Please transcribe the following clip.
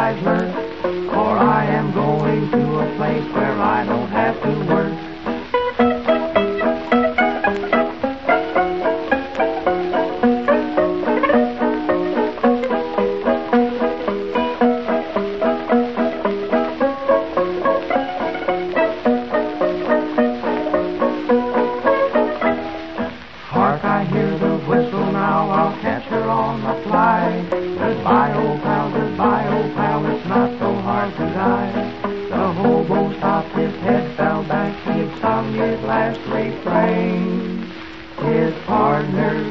lies lurk, for I am going to a place where I don't have to work. Hark, I hear the whistle now, I'll catch her on the fly. Goodbye, old pal, it's not so hard to die. The hobo stopped, his head fell back, he sung his last refrain. His partner